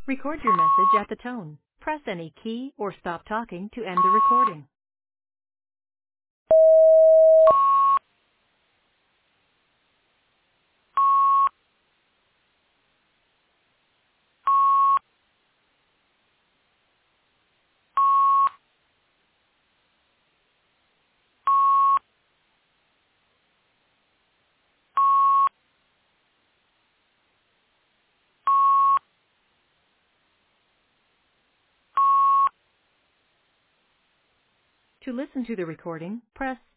Record your message at the tone. Press any key or stop talking to end the recording. To listen to the recording, press